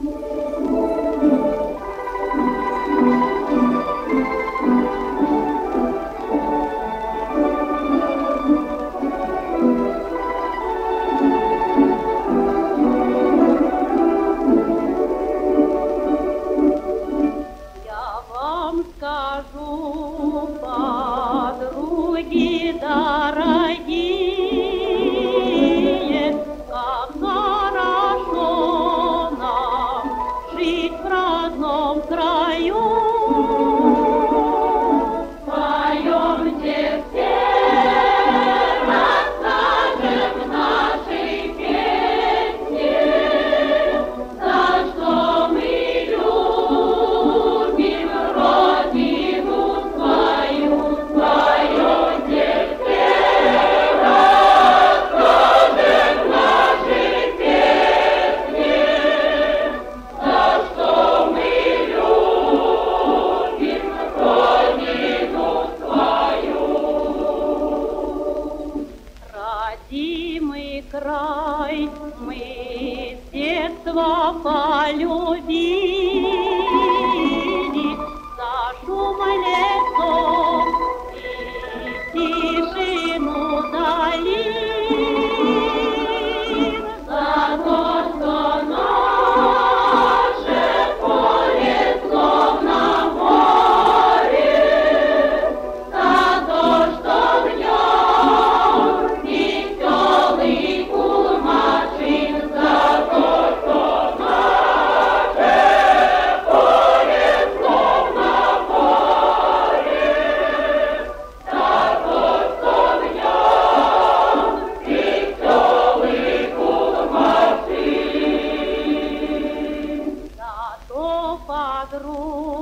Скажу, подруги дорогие, как хорошо нам жить в родном краю. Поемте все, расскажем наши песни, за что мы любим Родину свою. Поемте все, расскажем наши песни, за что мы любим Родину свою. Родимый край мы с детства полюбили, за шум лесов и тишину долин, за то, что наше поле словно море, за то, что в нем веселый гул машин, за то, что наше поле словно море, за то, что в нем веселый гул машин. За то, подруга,